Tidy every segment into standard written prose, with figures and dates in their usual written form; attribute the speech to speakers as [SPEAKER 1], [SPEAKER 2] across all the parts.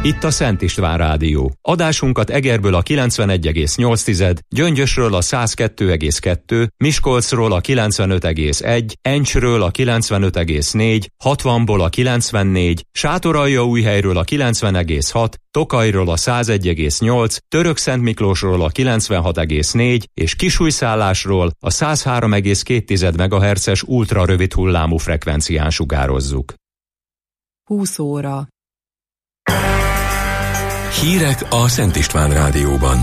[SPEAKER 1] Itt a Szent István Rádió. Adásunkat Egerből a 91,8, Gyöngyösről a 102,2, Miskolcról a 95,1, Encsről a 95,4, 60-ból a 94, Sátoraljaújhelyről a 90,6, Tokajról a 101,8, Törökszentmiklósról a 96,4 és Kisújszállásról a 103,2 MHz-es ultrarövid hullámú frekvencián sugározzuk.
[SPEAKER 2] 20 óra.
[SPEAKER 3] Hírek a Szent István Rádióban.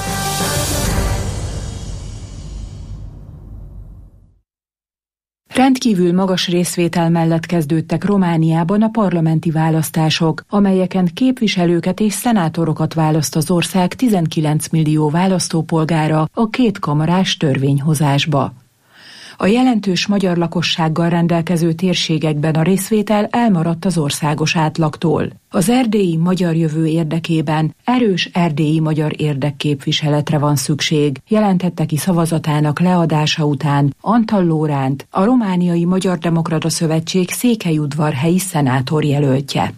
[SPEAKER 2] Rendkívül magas részvétel mellett kezdődtek Romániában a parlamenti választások, amelyeken képviselőket és szenátorokat választ az ország 19 millió választópolgára a kétkamarás törvényhozásba. A jelentős magyar lakossággal rendelkező térségekben a részvétel elmaradt az országos átlagtól. Az erdélyi magyar jövő érdekében erős erdélyi magyar érdekképviseletre van szükség, jelentette ki szavazatának leadása után Antal Lóránt, a Romániai Magyar Demokrata Szövetség Székelyudvarhelyi szenátorjelöltje.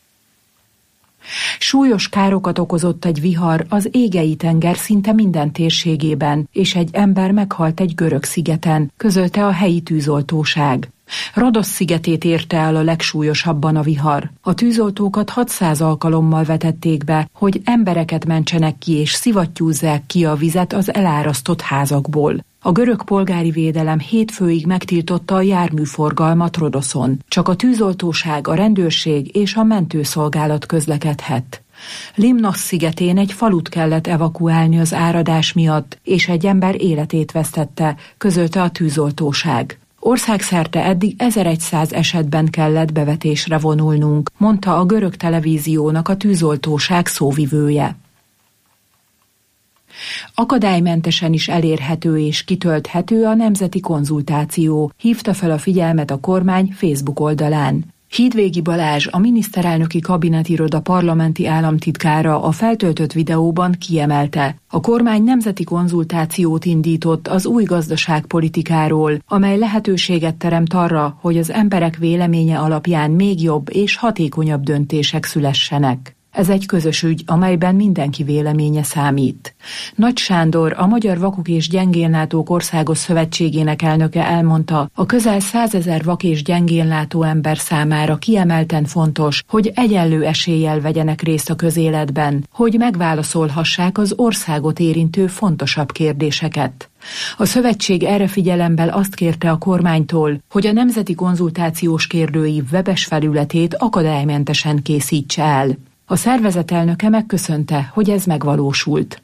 [SPEAKER 2] Súlyos károkat okozott egy vihar az Égei-tenger szinte minden térségében, és egy ember meghalt egy görög szigeten, közölte a helyi tűzoltóság. Rodosz szigetét érte el a legsúlyosabban a vihar. A tűzoltókat 600 alkalommal vetették be, hogy embereket mentsenek ki és szivattyúzzák ki a vizet az elárasztott házakból. A görög polgári védelem hétfőig megtiltotta a járműforgalmat Rodoszon. Csak a tűzoltóság, a rendőrség és a mentőszolgálat közlekedhet. Limnos szigetén egy falut kellett evakuálni az áradás miatt, és egy ember életét vesztette, közölte a tűzoltóság. Országszerte eddig 1100 esetben kellett bevetésre vonulnunk, mondta a görög televíziónak a tűzoltóság szóvivője. Akadálymentesen is elérhető és kitölthető a nemzeti konzultáció, hívta fel a figyelmet a kormány Facebook oldalán. Hídvégi Balázs, a miniszterelnöki kabinetiroda parlamenti államtitkára a feltöltött videóban kiemelte, a kormány nemzeti konzultációt indított az új gazdaságpolitikáról, amely lehetőséget teremt arra, hogy az emberek véleménye alapján még jobb és hatékonyabb döntések szülessenek. Ez egy közös ügy, amelyben mindenki véleménye számít. Nagy Sándor, a Magyar Vakok és Gyengénlátók Országos Szövetségének elnöke elmondta, a közel 100 000 vak és gyengénlátó ember számára kiemelten fontos, hogy egyenlő eséllyel vegyenek részt a közéletben, hogy megválaszolhassák az országot érintő fontosabb kérdéseket. A szövetség erre figyelemmel azt kérte a kormánytól, hogy a Nemzeti Konzultációs Kérdőív webes felületét akadálymentesen készítse el. A szervezet elnöke megköszönte, hogy ez megvalósult.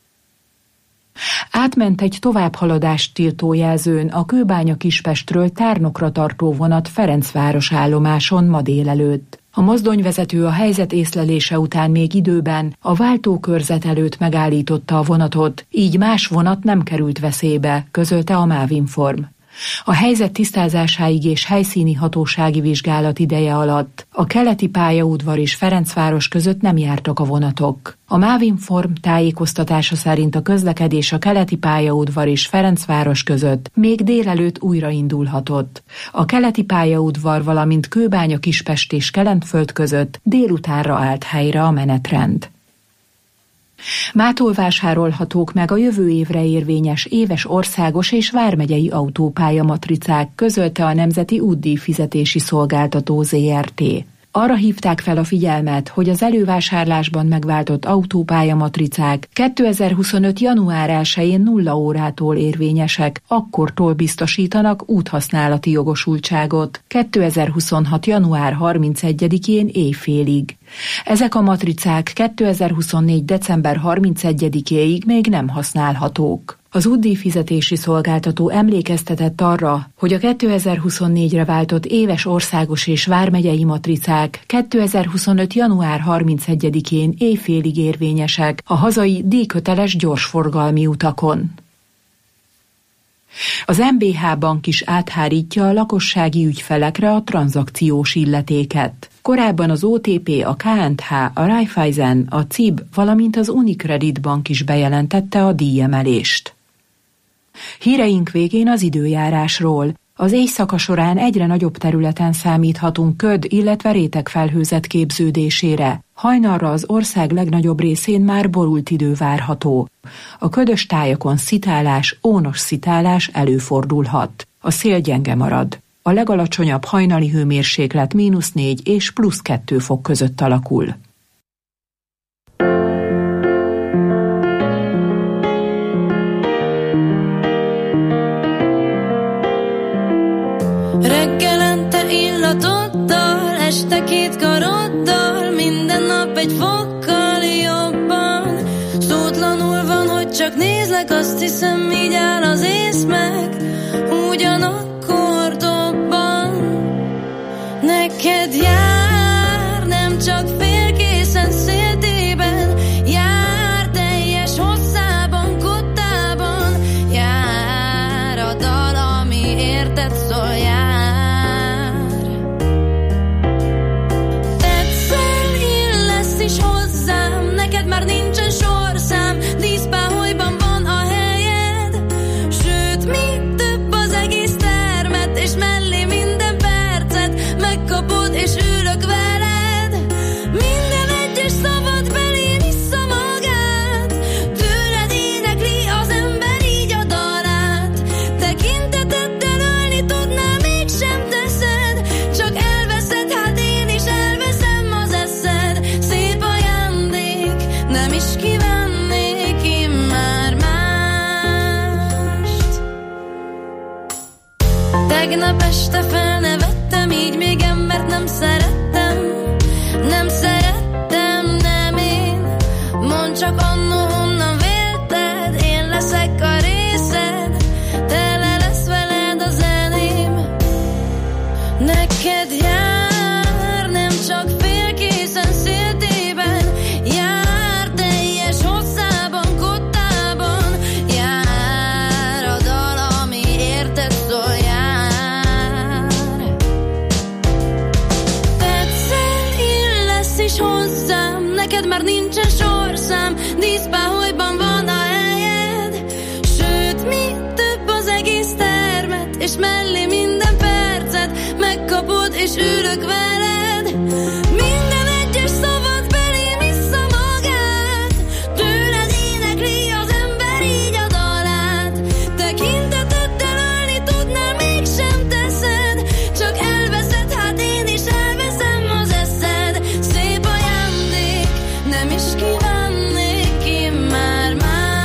[SPEAKER 2] Átment egy továbbhaladást tiltó jelzőn a Kőbánya-Kispestről Tárnokra tartó vonat Ferencváros állomáson ma délelőtt. A mozdonyvezető a helyzet észlelése után még időben a váltókörzet előtt megállította a vonatot, így más vonat nem került veszélybe, közölte a MÁV-Inform. A helyzet tisztázásáig és helyszíni hatósági vizsgálat ideje alatt a keleti pályaudvar és Ferencváros között nem jártak a vonatok. A MÁV-Inform tájékoztatása szerint a közlekedés a keleti pályaudvar és Ferencváros között még délelőtt újraindulhatott. A keleti pályaudvar, valamint Kőbánya-Kispest és Kelenföld között délutánra állt helyre a menetrend. Mától vásárolhatók meg a jövő évre érvényes éves országos és vármegyei autópálya-matricák, közölte a Nemzeti Útdíj Fizetési Szolgáltató Zrt. Arra hívták fel a figyelmet, hogy az elővásárlásban megváltott autópálya-matricák 2025. január 1-én 0 órától érvényesek, akkortól biztosítanak úthasználati jogosultságot, 2026. január 31-én éjfélig. Ezek a matricák 2024. december 31-éig még nem használhatók. Az útdíjfizetési szolgáltató emlékeztetett arra, hogy a 2024-re váltott éves országos és vármegyei matricák 2025. január 31-én éjfélig érvényesek a hazai díjköteles gyorsforgalmi utakon. Az MBH Bank is áthárítja a lakossági ügyfelekre a tranzakciós illetéket. Korábban az OTP, a KNH, a Raiffeisen, a CIB, valamint az Unicredit Bank is bejelentette a díjemelést. Híreink végén az időjárásról. Az éjszaka során egyre nagyobb területen számíthatunk köd, illetve rétegfelhőzet képződésére. Hajnalra az ország legnagyobb részén már borult idő várható. A ködös tájakon szitálás, ónos szitálás előfordulhat. A szél gyenge marad. A legalacsonyabb hajnali hőmérséklet -4 és +2 fok között alakul.
[SPEAKER 4] Reggelente illatoddal, este 2 karoddal, minden nap egy fokkal jobban. Szótlanul van, hogy csak nézlek, azt hiszem, így áll az ész meg, ugyanakkor dobban. Neked jár, nem csak félkészen széltében, jár teljes hosszában, kottában, jár a dal, ami érted szól, jár. Egyszer illesz is hozzám, neked már nincsen sorszám, díszpáholyban van a helyed, sőt, mi több az egész termet, és mellé minden percet megkapod, és ülök veled. Minden egyes szavad belém vissza magát, tőled énekli az ember így a dalát. Tekinteteddel ölni tudnál, mégsem teszed, csak elveszed, hát én is elveszem az eszed. Szép ajándék, nem is kívánnék immár mást. Tegnap este felnevettem, így még embert nem szerettem, nem szerettem, nem én. Mondd csak annó, honnan vélted, én leszek a részed, tele lesz veled a zeném. Neked jár, nem csak félkészen széltében, jár teljes hosszában, kottában, jár a dal, ami érted szól, jár. Egyszer illesz is hozzám, neked már nincsen sorszám, díszpáholyban van a helyed, sőt, mi több az egész termet, és mellé minden percet megkapod, és ülök veled. Minden egyes szavad belém vissza magát, tőled énekli az ember így a dalát. Tekinteteddel ölni tudnál, mégsem teszed, csak elveszed, hát én is elveszem az eszed. Szép ajándék, nem is kívánnék immár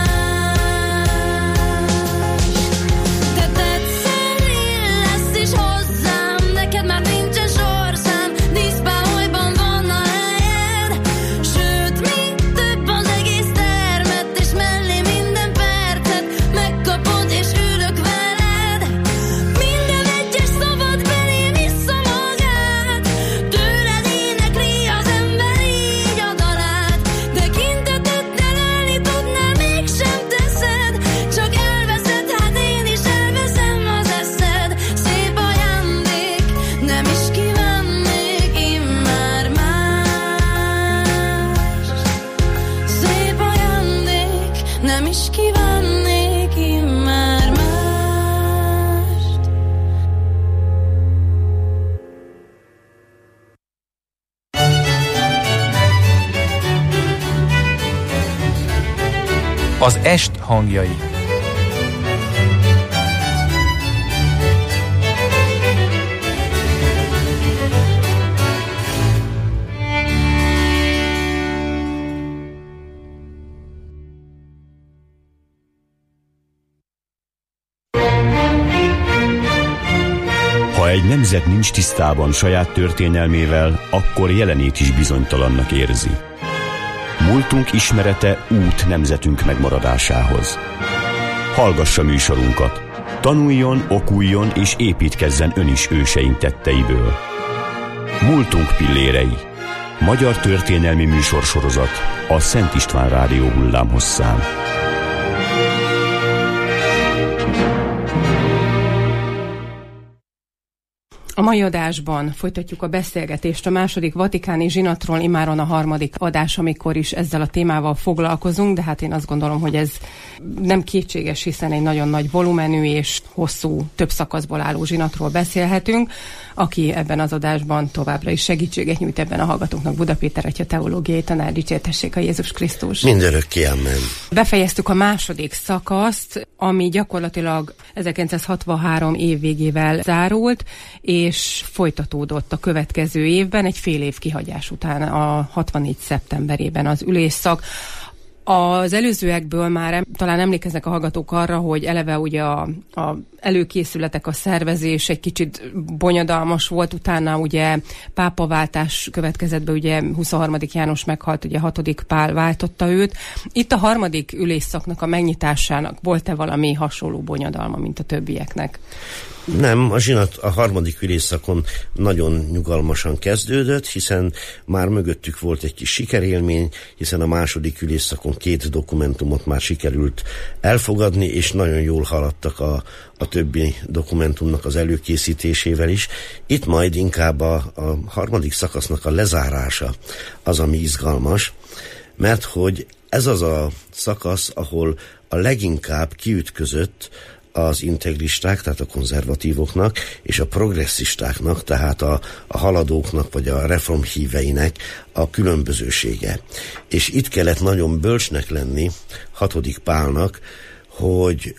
[SPEAKER 4] más. Te egyszer illesz is hozzám, neked már nincsen sorszám, díszpáholyban van a helyed, sőt, mi több az egész termet, és mellé minden percet megkapod, és ülök veled. Minden egyes szavad belém vissza magát, tőled énekli az ember így a dalát. Tekinteteddel ölni tudnál, mégsem teszed, csak elveszed, hát én is elveszem az eszed. Szép ajándék, nem is kívánnék immár más. Szép ajándék, nem is kívánnék immár mást.
[SPEAKER 5] Az est hangjai.
[SPEAKER 6] Ha egy nemzet nincs tisztában saját történelmével, akkor jelenét is bizonytalannak érzi. Múltunk ismerete út nemzetünk megmaradásához. Hallgassa műsorunkat, tanuljon, okuljon és építkezzen ön is őseink tetteiből. Múltunk pillérei. Magyar történelmi műsorsorozat a Szent István Rádió hullámhosszán.
[SPEAKER 5] A mai adásban folytatjuk a beszélgetést a második vatikáni zsinatról, immáron a harmadik adás, amikor is ezzel a témával foglalkozunk, de hát én azt gondolom, hogy ez nem kétséges, hiszen egy nagyon nagy volumenű és hosszú, több szakaszból álló zsinatról beszélhetünk. Aki ebben az adásban továbbra is segítséget nyújt ebben a hallgatóknak, Buda Péter atya teológiai tanár, dicsértessék a Jézus Krisztus.
[SPEAKER 7] Mindörökké, amen.
[SPEAKER 5] Befejeztük a második szakaszt, ami gyakorlatilag 1963 év végével zárult, és folytatódott a következő évben, egy fél év kihagyás után, a 64 szeptemberében az ülésszak. Az előzőekből már talán emlékeznek a hallgatók arra, hogy eleve ugye a előkészületek, a szervezés egy kicsit bonyodalmas volt, utána ugye pápaváltás következett be, ugye 23. János meghalt, ugye 6. Pál váltotta őt. Itt a harmadik ülésszaknak a megnyitásának volt-e valami hasonló bonyodalma, mint a többieknek?
[SPEAKER 7] Nem, a zsinat a harmadik ülésszakon nagyon nyugalmasan kezdődött, hiszen már mögöttük volt egy kis sikerélmény, hiszen a második ülésszakon 2 dokumentumot már sikerült elfogadni, és nagyon jól haladtak a többi dokumentumnak az előkészítésével is. Itt majd inkább a harmadik szakasznak a lezárása az, ami izgalmas, mert hogy ez az a szakasz, ahol a leginkább kiütközött az integristák, tehát a konzervatívoknak, és a progresszistáknak, tehát a haladóknak, vagy a reformhíveinek a különbözősége. És itt kellett nagyon bölcsnek lenni 6. Pálnak, hogy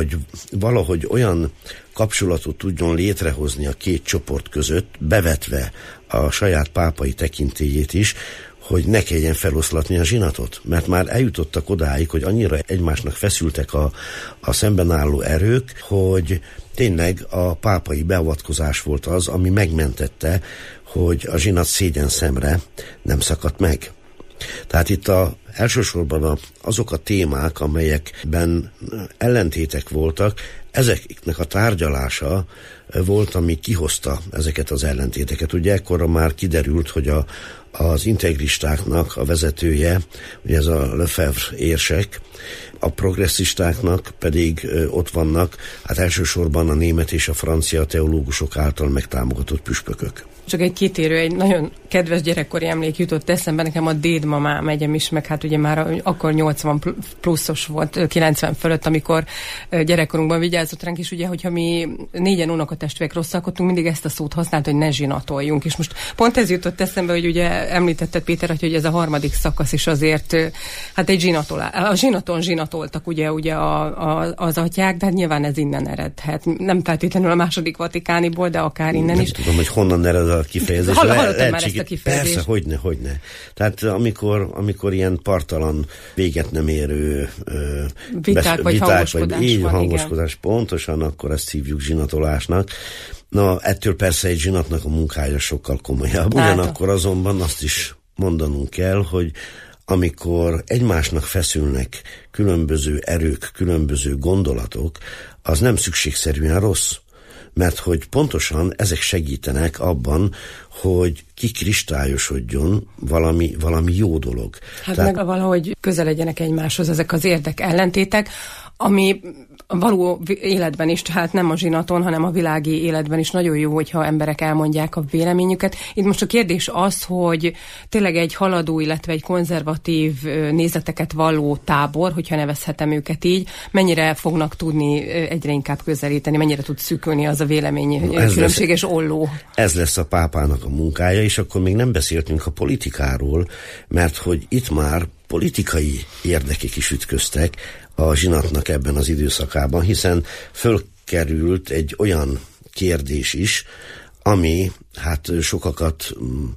[SPEAKER 7] valahogy olyan kapcsolatot tudjon létrehozni a 2 csoport között, bevetve a saját pápai tekintélyét is, hogy ne kelljen feloszlatni a zsinatot. Mert már eljutottak odáig, hogy annyira egymásnak feszültek a szemben álló erők, hogy tényleg a pápai beavatkozás volt az, ami megmentette, hogy a zsinat szégyen szemre nem szakadt meg. Tehát itt elsősorban azok a témák, amelyekben ellentétek voltak, ezeknek a tárgyalása volt, ami kihozta ezeket az ellentéteket. Ugye ekkorra már kiderült, hogy az integristáknak a vezetője, ugye ez a Lefebvre érsek, a progresszistáknak pedig ott vannak, hát elsősorban a német és a francia teológusok által megtámogatott püspökök.
[SPEAKER 5] Csak egy kitérő, egy nagyon kedves gyerekkori emlék jutott eszembe, nekem a dédmamám egyem is, meg hát ugye már akkor 80 pluszos volt, 90 fölött, amikor gyerekkorunkban vigyázott ránk, és ugye, hogyha mi 4 unokatestvérek rosszalkodtunk, mindig ezt a szót használt, hogy ne zsinatoljunk. És most pont ez jutott eszembe, hogy ugye említetted, Péter, hogy ez a harmadik szakasz is azért, hát egy a zsinaton zsinatoltak ugye az atyák, de hát nyilván ez innen eredhet. Nem feltétlenül a második vatikániból, de akár innen is.
[SPEAKER 7] Nem tudom, hogy honnan ered a kifejezés.
[SPEAKER 5] Hallottam már ezt a kifejezést.
[SPEAKER 7] Persze, hogyne. Tehát amikor ilyen parttalan, véget nem érő
[SPEAKER 5] viták vagy
[SPEAKER 7] hangoskodás pontosan, akkor ezt hívjuk zsinatolásnak. Na, ettől persze egy zsinatnak a munkája sokkal komolyabb. Ugyanakkor azonban azt is mondanunk kell, hogy amikor egymásnak feszülnek különböző erők, különböző gondolatok, az nem szükségszerűen rossz. Mert hogy pontosan ezek segítenek abban, hogy kikristályosodjon valami jó dolog.
[SPEAKER 5] Hát meg valahogy közeledjenek egymáshoz ezek az érdek ellentétek, ami a való életben is, tehát nem a zsinaton, hanem a világi életben is nagyon jó, hogyha emberek elmondják a véleményüket. Itt most a kérdés az, hogy tényleg egy haladó, illetve egy konzervatív nézeteket valló tábor, hogyha nevezhetem őket így, mennyire fognak tudni egyre inkább közelíteni, mennyire tud szűkülni az a vélemény különbséges olló.
[SPEAKER 7] Ez lesz a pápának a munkája, és akkor még nem beszéltünk a politikáról, mert hogy itt már politikai érdekek is ütköztek a zsinatnak ebben az időszakában, hiszen fölkerült egy olyan kérdés is, ami hát sokakat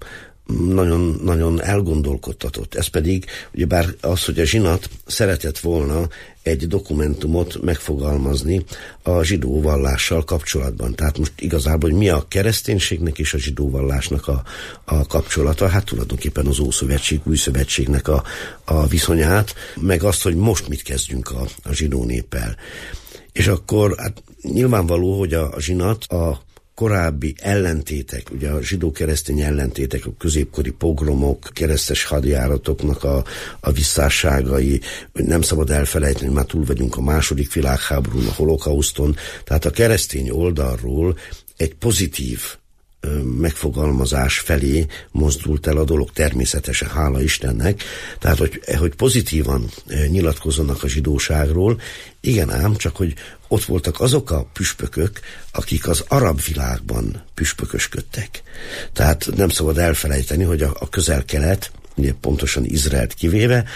[SPEAKER 7] nagyon, nagyon elgondolkodtatott. Ez pedig ugyebár az, hogy a zsinat szeretett volna egy dokumentumot megfogalmazni a zsidó vallással kapcsolatban. Tehát most igazából, hogy mi a kereszténységnek és a zsidó vallásnak a kapcsolata, hát tulajdonképpen az Ószövetség, Új Szövetségnek a viszonyát, meg azt, hogy most mit kezdjünk a zsidó néppel. És akkor hát nyilvánvaló, hogy a zsinat a korábbi ellentétek, ugye a zsidó-keresztény ellentétek, a középkori pogromok, keresztes hadjáratoknak a visszásságai, nem szabad elfelejteni, már túl vagyunk a második világháborún, a holokauszton, tehát a keresztény oldalról egy pozitív megfogalmazás felé mozdult el a dolog, természetesen, hála Istennek. Tehát, hogy pozitívan nyilatkozzanak a zsidóságról, igen ám, csak hogy ott voltak azok a püspökök, akik az arab világban püspökösködtek. Tehát nem szabad elfelejteni, hogy a Közel-Kelet, ugye pontosan Izraelt kivéve,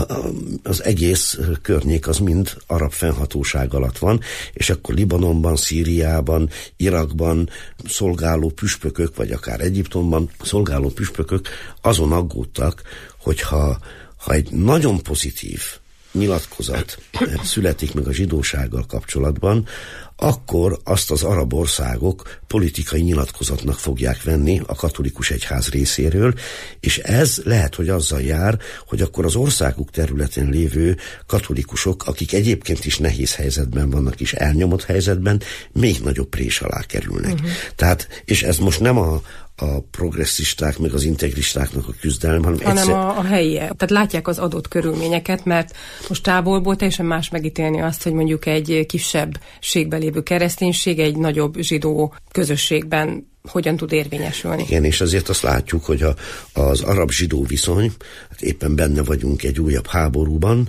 [SPEAKER 7] az egész környék az mind arab fennhatóság alatt van, és akkor Libanonban, Szíriában, Irakban szolgáló püspökök, vagy akár Egyiptomban szolgáló püspökök azon aggódtak, hogyha egy nagyon pozitív nyilatkozat születik meg a zsidósággal kapcsolatban, akkor azt az arab országok politikai nyilatkozatnak fogják venni a katolikus egyház részéről, és ez lehet, hogy azzal jár, hogy akkor az országuk területén lévő katolikusok, akik egyébként is nehéz helyzetben vannak, és elnyomott helyzetben, még nagyobb prés alá kerülnek. Tehát, és ez most nem a progresszisták, meg az integristáknak a küzdelem,
[SPEAKER 5] hanem a helyiek. Tehát látják az adott körülményeket, mert most távolból teljesen más megítélni azt, hogy mondjuk egy kisebbségben lévő kereszténység egy nagyobb zsidó közösségben hogyan tud érvényesülni.
[SPEAKER 7] Igen, és azért azt látjuk, hogy az arab-zsidó viszony, hát éppen benne vagyunk egy újabb háborúban,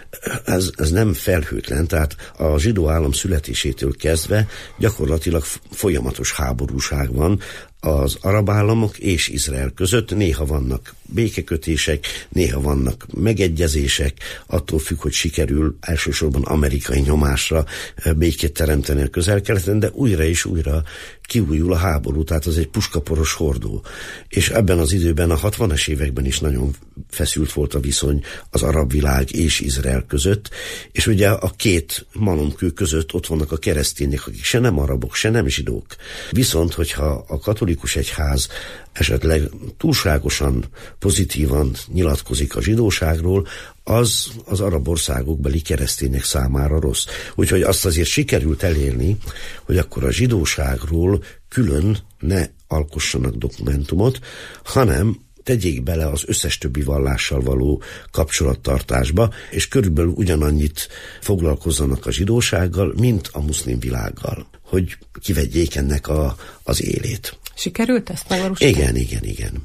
[SPEAKER 7] ez nem felhőtlen, tehát a zsidó állam születésétől kezdve gyakorlatilag folyamatos háborúság van az arab államok és Izrael között. Néha vannak békekötések, néha vannak megegyezések, attól függ, hogy sikerül elsősorban amerikai nyomásra békét teremteni a Közel-Keleten, de újra és újra kiújul a háború, tehát az egy puskaporos hordó. És ebben az időben, a 60-as években is nagyon feszült volt a viszony az arab világ és Izrael között, és ugye a két malomkő között ott vannak a keresztények, akik se nem arabok, se nem zsidók. Viszont, hogyha a katolikus egyház esetleg túlságosan pozitívan nyilatkozik a zsidóságról, az arab országokbeli keresztények számára rossz. Úgyhogy azt azért sikerült elérni, hogy akkor a zsidóságról külön ne alkossanak dokumentumot, hanem tegyék bele az összes többi vallással való kapcsolattartásba, és körülbelül ugyanannyit foglalkozzanak a zsidósággal, mint a muszlim világgal, hogy kivegyék ennek az élét.
[SPEAKER 5] Sikerült ezt megvalósítani?
[SPEAKER 7] Igen.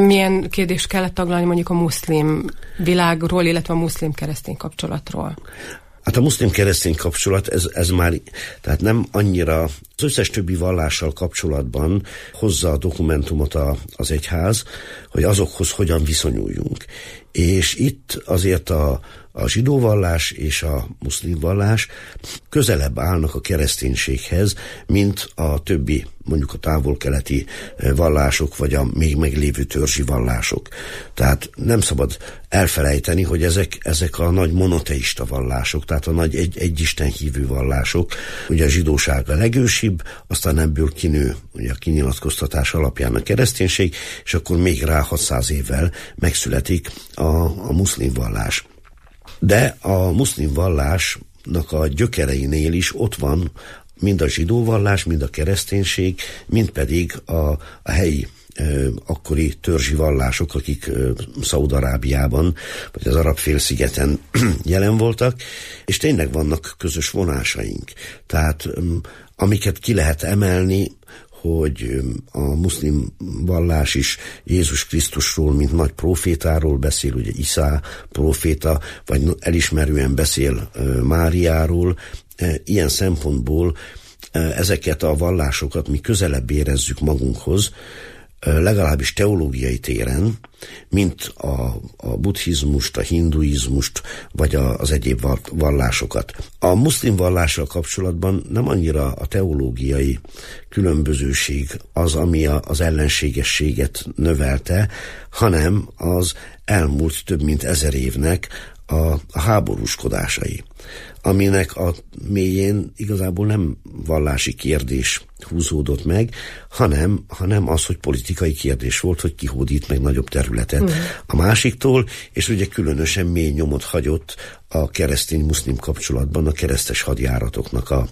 [SPEAKER 5] Milyen kérdést kellett taglalni mondjuk a muszlim világról, illetve a muszlim-keresztény kapcsolatról?
[SPEAKER 7] Hát a muszlim-keresztény kapcsolat, ez már, tehát nem annyira az összes többi vallással kapcsolatban hozza a dokumentumot az egyház, hogy azokhoz hogyan viszonyuljunk. És itt azért a zsidó vallás és a muszlim vallás közelebb állnak a kereszténységhez, mint a többi, mondjuk a távol-keleti vallások, vagy a még meglévő törzsi vallások. Tehát nem szabad elfelejteni, hogy ezek a nagy monoteista vallások, tehát a nagy egyisten hívő vallások. Ugye a zsidóság a legősibb, aztán ebből kinő ugye a kinyilatkoztatás alapján a kereszténység, és akkor még rá 600 évvel megszületik a muszlim vallás. De a muszlim vallásnak a gyökereinél is ott van mind a zsidó vallás, mind a kereszténység, mind pedig a helyi akkori törzsi vallások, akik Szaúd-Arábiában, vagy az Arab-félszigeten jelen voltak, és tényleg vannak közös vonásaink. Tehát amiket ki lehet emelni, hogy a muszlim vallás is Jézus Krisztusról, mint nagy profétáról beszél, ugye Iszá proféta, vagy elismerően beszél Máriáról. Ilyen szempontból ezeket a vallásokat mi közelebb érezzük magunkhoz, legalábbis teológiai téren, mint a buddhizmust, a hinduizmust, vagy az egyéb vallásokat. A muszlim vallással kapcsolatban nem annyira a teológiai különbözőség az, ami az ellenségességet növelte, hanem az elmúlt több mint 1000 évnek a háborúskodásai, aminek a mélyén igazából nem vallási kérdés húzódott meg, hanem az, hogy politikai kérdés volt, hogy ki hódít meg nagyobb területet a másiktól, és ugye különösen mély nyomot hagyott a keresztény-muszlim kapcsolatban a keresztes hadjáratoknak a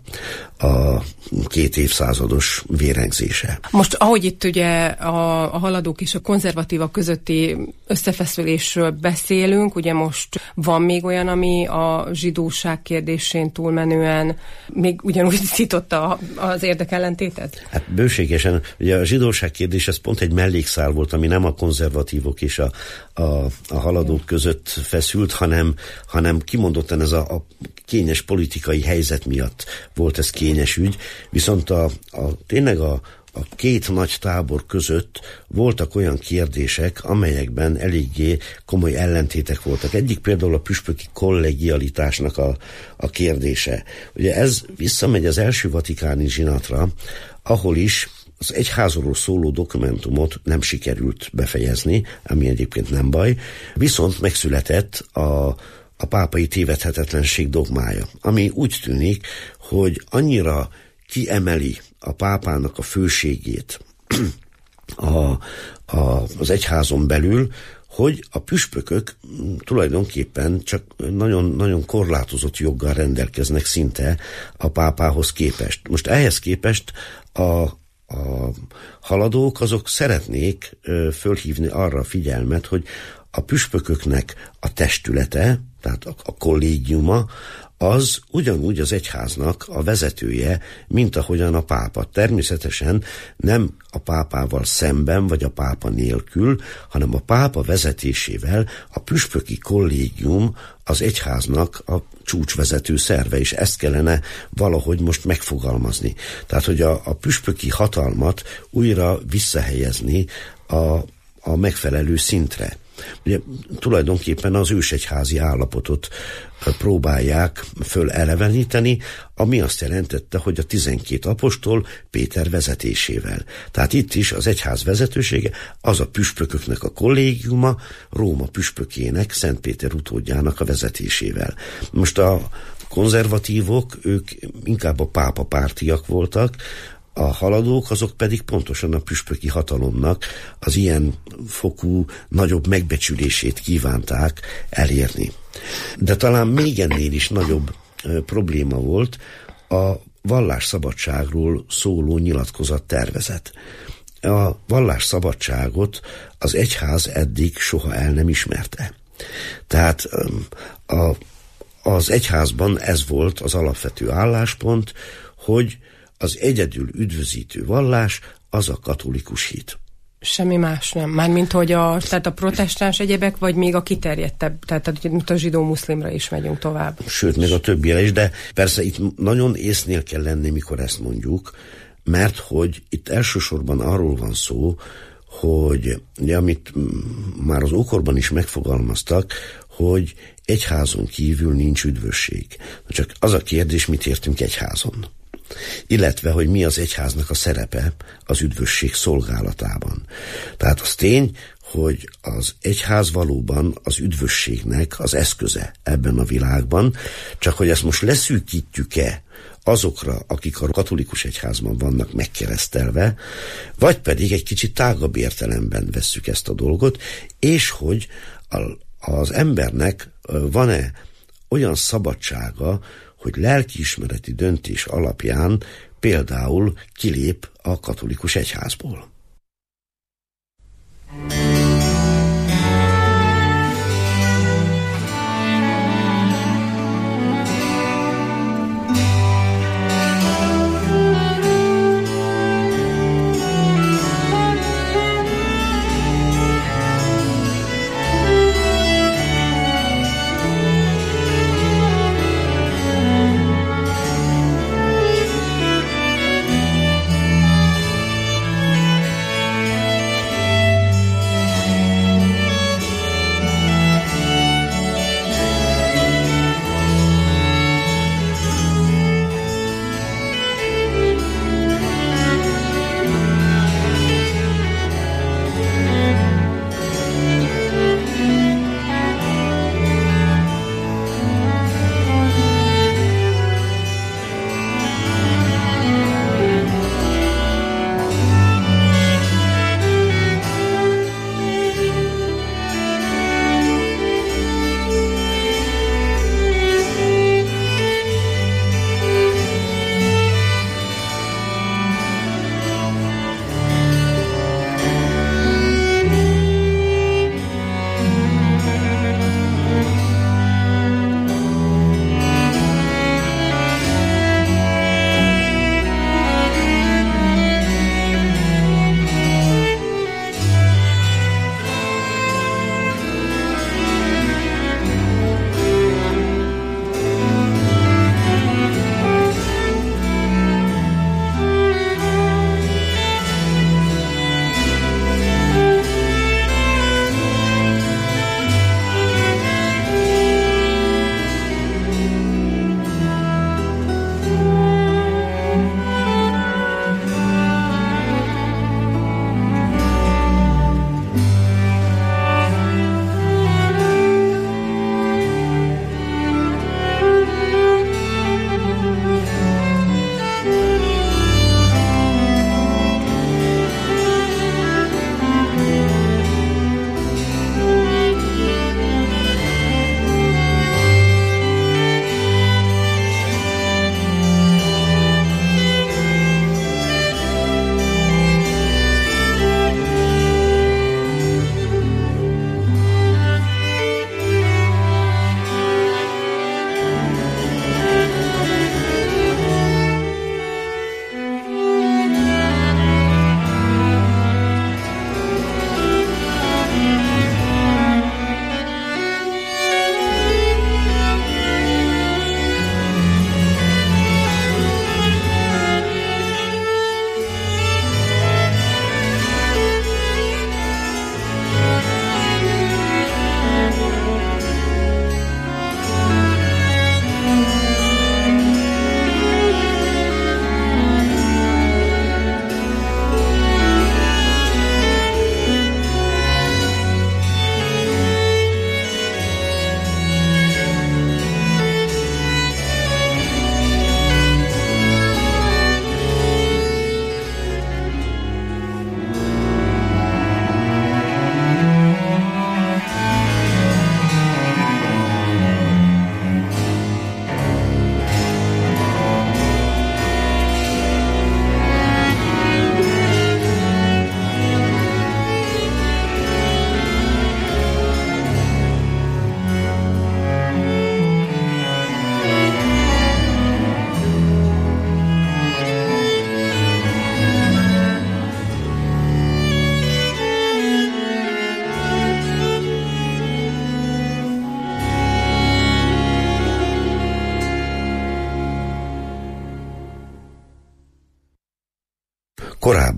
[SPEAKER 7] 2 évszázados vérengzése.
[SPEAKER 5] Most, ahogy itt ugye a haladók és a konzervatívak közötti összefeszülésről beszélünk, ugye most van még olyan, ami a zsidóság kérdésén túlmenően még ugyanúgy szította az érdekellentétet? Hát
[SPEAKER 7] bőségesen. Ugye a zsidóság kérdés, ez pont egy mellékszál volt, ami nem a konzervatívok és a haladók között feszült, hanem kimondottan ez a kényes politikai helyzet miatt volt ez kényes ügy, viszont tényleg a két nagy tábor között voltak olyan kérdések, amelyekben eléggé komoly ellentétek voltak. Egyik például a püspöki kollegialitásnak a kérdése. Ugye ez visszamegy az első vatikáni zsinatra, ahol is az egyházról szóló dokumentumot nem sikerült befejezni, ami egyébként nem baj, viszont megszületett a pápai tévedhetetlenség dogmája, ami úgy tűnik, hogy annyira kiemeli a pápának a főségét az egyházon belül, hogy a püspökök tulajdonképpen csak nagyon korlátozott joggal rendelkeznek szinte a pápához képest. Most ehhez képest a haladók azok szeretnék fölhívni arra a figyelmet, hogy a püspököknek a testülete, tehát a kollégiuma, az ugyanúgy az egyháznak a vezetője, mint ahogyan a pápa. Természetesen nem a pápával szemben, vagy a pápa nélkül, hanem a pápa vezetésével a püspöki kollégium az egyháznak a csúcsvezető szerve, és ezt kellene valahogy most megfogalmazni. Tehát, hogy a püspöki hatalmat újra visszahelyezni a megfelelő szintre. Ugye, tulajdonképpen az ősegyházi állapotot próbálják föleleveníteni, ami azt jelentette, hogy a 12 apostol Péter vezetésével. Tehát itt is az egyház vezetősége, az a püspököknek a kollégiuma, Róma püspökének, Szent Péter utódjának a vezetésével. Most a konzervatívok, ők inkább a pápa pártiak voltak, a haladók azok pedig pontosan a püspöki hatalomnak az ilyen fokú nagyobb megbecsülését kívánták elérni. De talán még ennél is nagyobb probléma volt a vallásszabadságról szóló nyilatkozat tervezet. A vallásszabadságot az egyház eddig soha el nem ismerte. Tehát az egyházban ez volt az alapvető álláspont, hogy az egyedül üdvözítő vallás az a katolikus hit.
[SPEAKER 5] Semmi más nem. Mármint, hogy tehát a protestáns egyebek, vagy még a kiterjedtebb, tehát mint a zsidó-muszlimra is megyünk tovább.
[SPEAKER 7] Sőt, még a többire is, de persze itt nagyon észnél kell lenni, mikor ezt mondjuk, mert hogy itt elsősorban arról van szó, hogy ugye, amit már az ókorban is megfogalmaztak, hogy egyházon kívül nincs üdvösség. Csak az a kérdés, mit értünk egyházon. Illetve, hogy mi az egyháznak a szerepe az üdvösség szolgálatában. Tehát az tény, hogy az egyház valóban az üdvösségnek az eszköze ebben a világban, csak hogy ezt most leszűkítjük-e azokra, akik a katolikus egyházban vannak megkeresztelve, vagy pedig egy kicsit tágabb értelemben vesszük ezt a dolgot, és hogy az embernek van-e olyan szabadsága, hogy lelkiismereti döntés alapján például kilép a katolikus egyházból.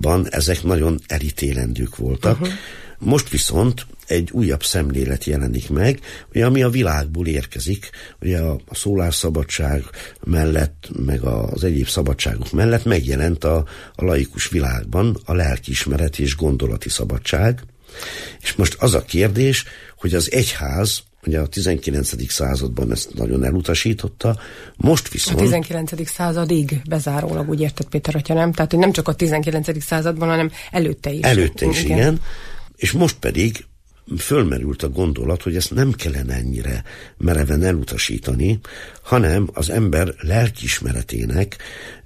[SPEAKER 7] korábban ezek nagyon elítélendők voltak. Most viszont egy újabb szemlélet jelenik meg, ugye, ami a világból érkezik, ugye a szólásszabadság mellett, meg az egyéb szabadságok mellett megjelent a laikus világban a lelkiismereti és gondolati szabadság. És most az a kérdés, hogy az egyház, ugye a 19. században ezt nagyon elutasította, most viszont...
[SPEAKER 5] A 19. századig bezárólag, úgy érted, Péter atya, nem? Tehát, hogy nem csak a 19. században, hanem előtte is.
[SPEAKER 7] Előtte is, igen. És most pedig fölmerült a gondolat, hogy ezt nem kellene ennyire mereven elutasítani, hanem az ember lelkiismeretének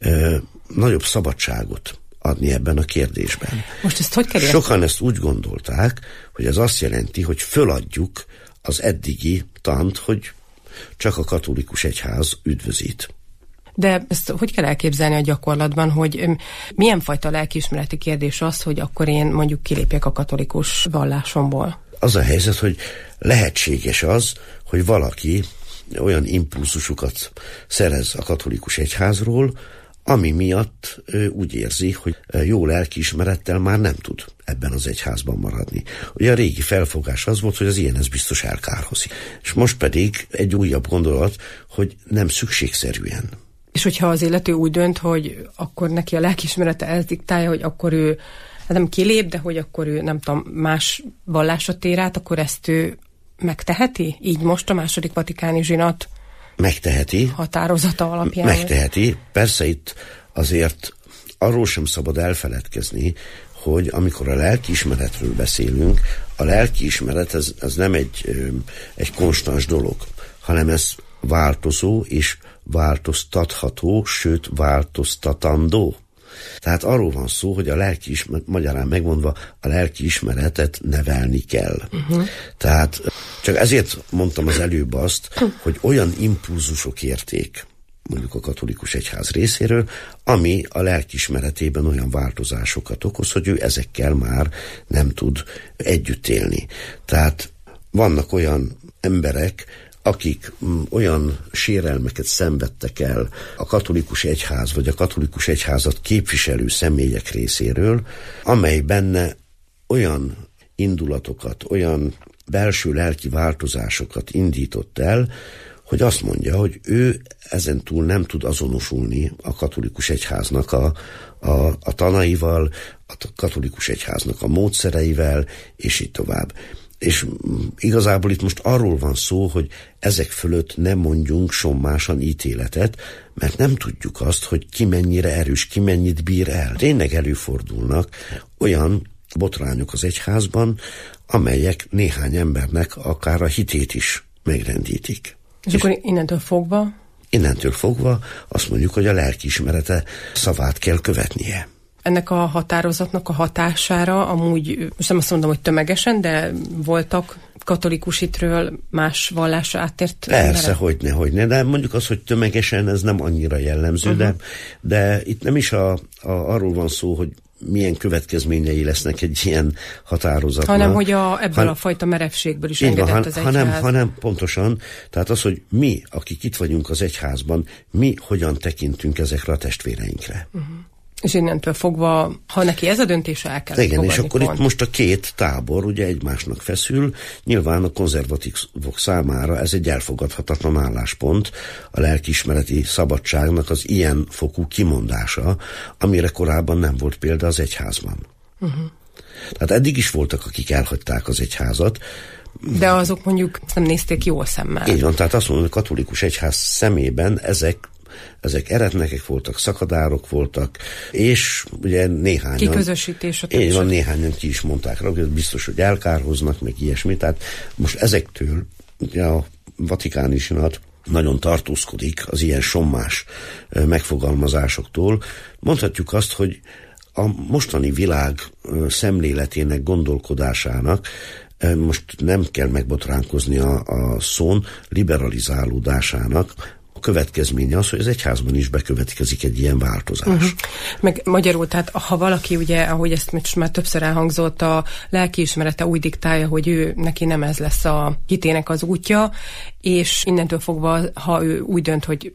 [SPEAKER 7] nagyobb szabadságot adni ebben a kérdésben.
[SPEAKER 5] Most ezt hogy kell
[SPEAKER 7] Sokan ezt úgy gondolták, hogy ez azt jelenti, hogy föladjuk az eddigi tant, hogy csak a katolikus egyház üdvözít.
[SPEAKER 5] De ezt hogy kell elképzelni a gyakorlatban, hogy milyen fajta lelkiismereti kérdés az, hogy akkor én mondjuk kilépjek a katolikus vallásomból?
[SPEAKER 7] Az a helyzet, hogy lehetséges az, hogy valaki olyan impulzusokat szerez a katolikus egyházról, ami miatt úgy érzi, hogy jó lelkiismerettel már nem tud ebben az egyházban maradni. Ugye a régi felfogás az volt, hogy az ilyen ez biztos elkárhozik. És most pedig egy újabb gondolat, hogy nem szükségszerűen.
[SPEAKER 5] És hogyha az illető úgy dönt, hogy akkor neki a lelkiismerete eldiktálja, hogy akkor ő nem kilép, de hogy akkor ő nem tudom, más vallásra tér át, akkor ezt ő megteheti? Így most a második vatikáni zsinat
[SPEAKER 7] megteheti.
[SPEAKER 5] Határozata alapján.
[SPEAKER 7] Megteheti. Persze itt azért arról sem szabad elfeledkezni, hogy amikor a lelkiismeretről beszélünk, a lelkiismeret ez nem egy konstans dolog, hanem ez változó és változtatható, sőt változtatandó. Tehát arról van szó, hogy a magyarán megmondva a lelkiismeretet nevelni kell. Tehát csak ezért mondtam az előbb azt, hogy olyan impulzusok érték mondjuk a katolikus egyház részéről, ami a lelkiismeretében olyan változásokat okoz, hogy ő ezekkel már nem tud együtt élni. Tehát vannak olyan emberek, akik olyan sérelmeket szenvedtek el a katolikus egyház vagy a katolikus egyházat képviselő személyek részéről, amely benne olyan indulatokat, olyan belső lelki változásokat indított el, hogy azt mondja, hogy ő ezentúl nem tud azonosulni a katolikus egyháznak a tanaival, a katolikus egyháznak a módszereivel, és így tovább. És igazából itt most arról van szó, hogy ezek fölött nem mondjunk sommásan ítéletet, mert nem tudjuk azt, hogy ki mennyire erős, ki mennyit bír el. Tényleg előfordulnak olyan botrányok az egyházban, amelyek néhány embernek akár a hitét is megrendítik.
[SPEAKER 5] És akkor innentől fogva?
[SPEAKER 7] Innentől fogva azt mondjuk, hogy a lelkiismerete szavát kell követnie.
[SPEAKER 5] Ennek a határozatnak a hatására amúgy, most nem azt mondom, hogy tömegesen, de voltak katolikus hitről más vallásra áttért
[SPEAKER 7] Persze, hogyne, de mondjuk az, hogy tömegesen, ez nem annyira jellemző, de itt nem is arról van szó, hogy milyen következményei lesznek egy ilyen határozatnak.
[SPEAKER 5] Hanem, hogy ebből a fajta merevségből is engedett az egyház.
[SPEAKER 7] Hanem pontosan, tehát az, hogy mi, akik itt vagyunk az egyházban, mi hogyan tekintünk ezekre a testvéreinkre.
[SPEAKER 5] És innentől fogva, ha neki ez a döntése, el kell
[SPEAKER 7] igen, és akkor
[SPEAKER 5] pont.
[SPEAKER 7] Itt most a két tábor ugye egymásnak feszül, nyilván a konzervatívok számára ez egy elfogadhatatlan álláspont, a lelkiismereti szabadságnak az ilyen fokú kimondása, amire korábban nem volt példa az egyházban. Tehát eddig is voltak, akik elhagyták az egyházat.
[SPEAKER 5] De azok mondjuk nem nézték jól szemmel.
[SPEAKER 7] Így van, tehát azt mondom, hogy a katolikus egyház szemében ezek eretnekek voltak, szakadárok voltak, és ugye néhányan...
[SPEAKER 5] Kiközösítés.
[SPEAKER 7] Így van, néhányan ki is mondták rá, hogy biztos, hogy elkárhoznak, meg ilyesmi. Tehát most ezektől ugye a vatikáni zsinat nagyon tartózkodik az ilyen sommás megfogalmazásoktól. Mondhatjuk azt, hogy a mostani világ szemléletének, gondolkodásának most nem kell megbotránkozni a szón, liberalizálódásának a következménye az, hogy az egyházban is bekövetkezik egy ilyen változás.
[SPEAKER 5] Meg magyarul, tehát ha valaki ugye, ahogy ezt most már többször elhangzott, a lelkiismerete úgy diktálja, hogy neki nem ez lesz a hitének az útja, és innentől fogva, ha ő úgy dönt, hogy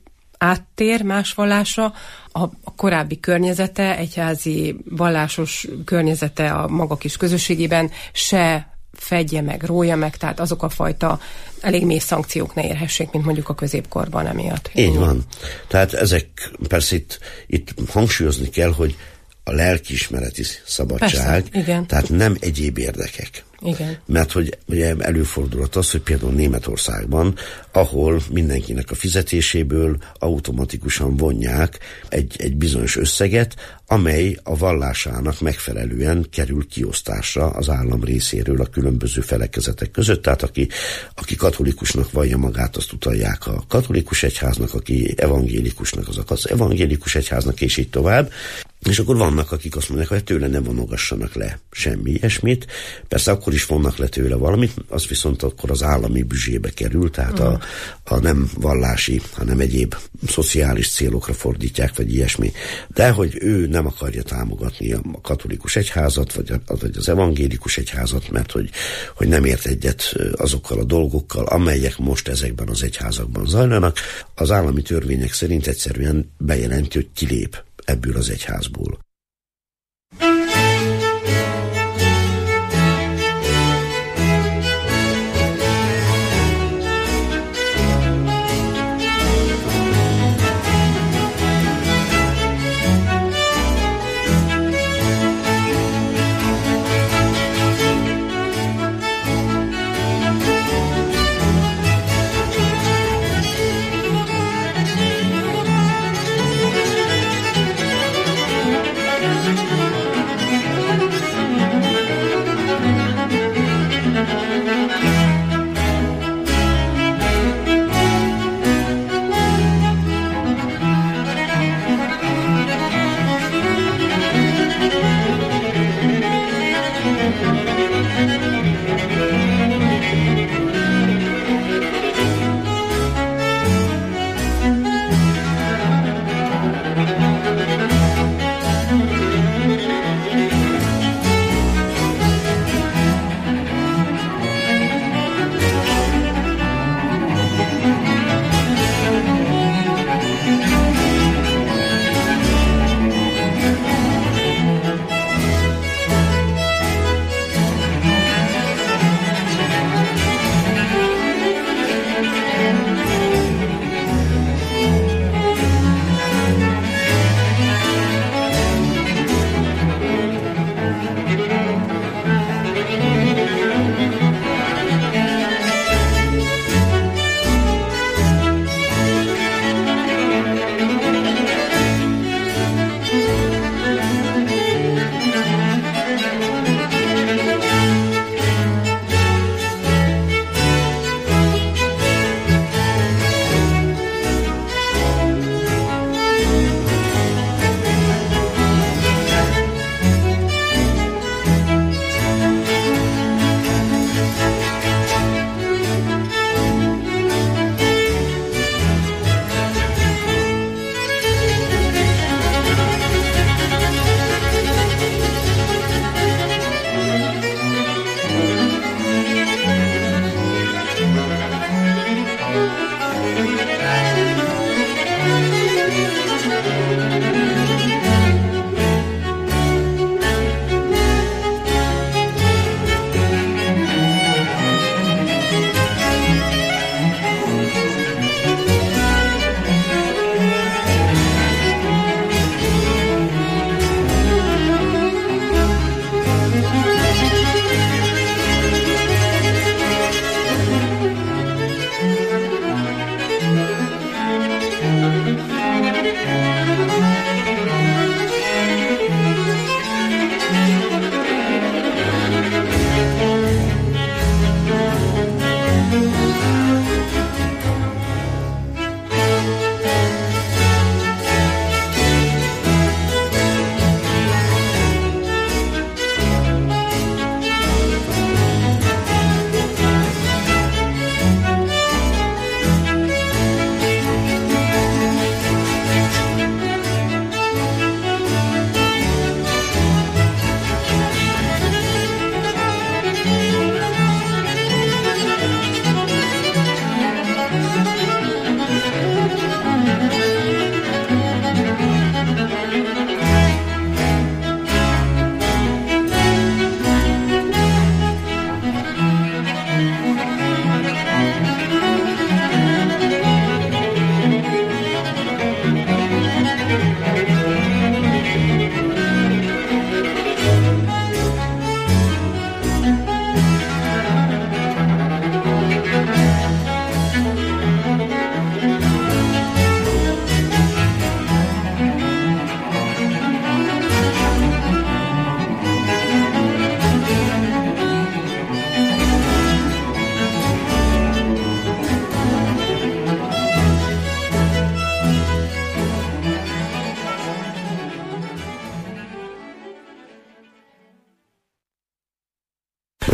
[SPEAKER 5] áttér más vallásra, a korábbi környezete, egyházi vallásos környezete a maga kis közösségében se fedje meg, rója meg, tehát azok a fajta elég mély szankciók ne érhessék, mint mondjuk a középkorban emiatt.
[SPEAKER 7] Így van. Tehát ezek, persze itt hangsúlyozni kell, hogy a lelkiismereti szabadság,
[SPEAKER 5] persze,
[SPEAKER 7] tehát nem egyéb érdekek.
[SPEAKER 5] Igen.
[SPEAKER 7] Mert hogy ugye előfordulhat az, hogy például Németországban, ahol mindenkinek a fizetéséből automatikusan vonják egy bizonyos összeget, amely a vallásának megfelelően kerül kiosztásra az állam részéről a különböző felekezetek között. Tehát aki katolikusnak vallja magát, azt utalják a katolikus egyháznak, aki evangélikusnak, az evangélikus egyháznak, és így tovább. És akkor vannak, akik azt mondják, hogy tőle ne vonogassanak le semmi ilyesmit. Persze akkor is vonnak le tőle valamit, az viszont akkor az állami büdzsébe kerül, tehát a nem vallási, hanem egyéb szociális célokra fordítják, vagy ilyesmi. De hogy ő nem akarja támogatni a katolikus egyházat, vagy az evangélikus egyházat, mert hogy nem ért egyet azokkal a dolgokkal, amelyek most ezekben az egyházakban zajlanak, az állami törvények szerint egyszerűen bejelenti, hogy kilép ebből az egyházból.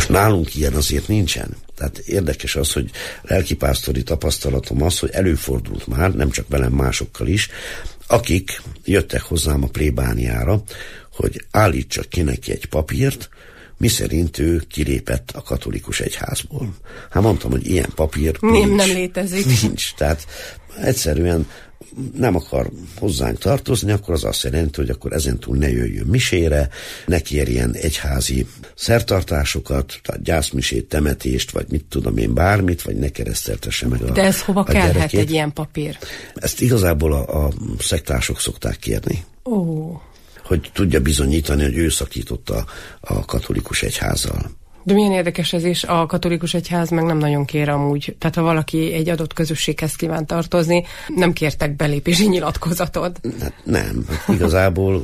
[SPEAKER 7] Nálunk ilyen azért nincsen. Tehát érdekes az, hogy lelkipásztori tapasztalatom az, hogy előfordult már, nem csak velem, másokkal is, akik jöttek hozzám a plébániára, hogy állítsak ki neki egy papírt, miszerint ő kilépett a katolikus egyházból. Hát mondtam, hogy ilyen papír nincs.
[SPEAKER 5] Nem létezik.
[SPEAKER 7] Nincs. Tehát egyszerűen nem akar hozzánk tartozni, akkor az azt jelenti, hogy akkor ezentúl ne jöjjön misére, ne kérjen egyházi szertartásokat, tehát gyászmisét, temetést, vagy mit tudom én, bármit, vagy ne kereszteltesse meg a
[SPEAKER 5] De ez hova kellhet
[SPEAKER 7] gyerekét.
[SPEAKER 5] egy ilyen papír?
[SPEAKER 7] Ezt igazából a szektások szokták kérni. Hogy tudja bizonyítani, hogy ő szakította a katolikus egyházzal.
[SPEAKER 5] De milyen érdekes ez is, a katolikus egyház meg nem nagyon kér amúgy. Tehát ha valaki egy adott közösséghez kíván tartozni, nem kértek belépési nyilatkozatot.
[SPEAKER 7] Hát nem, igazából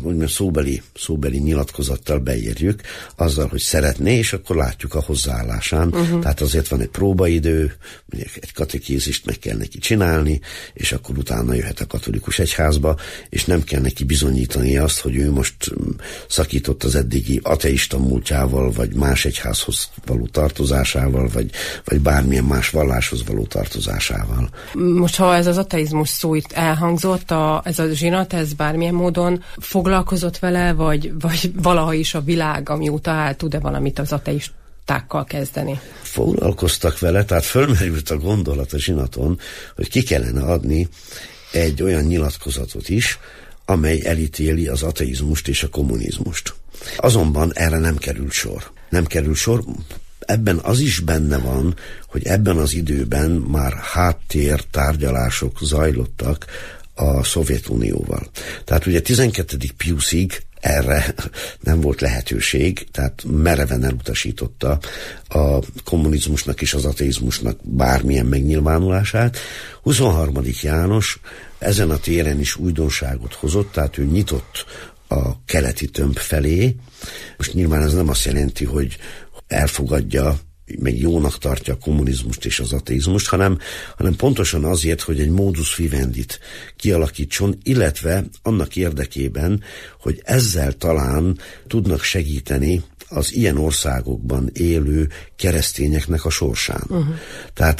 [SPEAKER 7] szóbeli nyilatkozattal beírjuk, azzal, hogy szeretné, és akkor látjuk a hozzáállásán. Tehát azért van egy próbaidő, egy katekézist meg kell neki csinálni, és akkor utána jöhet a katolikus egyházba, és nem kell neki bizonyítani azt, hogy ő most szakított az eddigi ateista múltjával, vagy más egyházhoz való tartozásával, vagy bármilyen más valláshoz való tartozásával.
[SPEAKER 5] Most, ha ez az ateizmus szó itt elhangzott, ez a zsinat, ez bármilyen módon foglalkozott vele, vagy valaha is a világ, amióta áll, tud-e valamit az ateistákkal kezdeni?
[SPEAKER 7] Foglalkoztak vele, tehát fölmerült a gondolat a zsinaton, hogy ki kellene adni egy olyan nyilatkozatot is, amely elítéli az ateizmust és a kommunizmust. Azonban erre nem került sor. Nem került sor. Ebben az is benne van, hogy ebben az időben már háttér tárgyalások zajlottak a Szovjetunióval. Tehát ugye 12. Piusig erre nem volt lehetőség, tehát mereven elutasította a kommunizmusnak és az ateizmusnak bármilyen megnyilvánulását. 23. János ezen a téren is újdonságot hozott, tehát ő nyitott a keleti tömb felé. Most nyilván ez nem azt jelenti, hogy elfogadja, meg jónak tartja a kommunizmust és az ateizmust, hanem pontosan azért, hogy egy modus vivendit kialakítson, illetve annak érdekében, hogy ezzel talán tudnak segíteni az ilyen országokban élő keresztényeknek a sorsán. Tehát